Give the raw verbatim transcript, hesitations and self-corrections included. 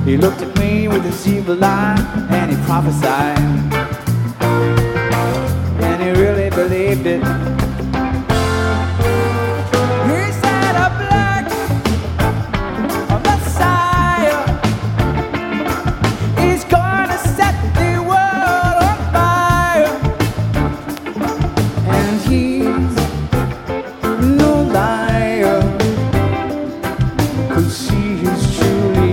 He looked at me with his evil eye and he prophesied, and he really believed it.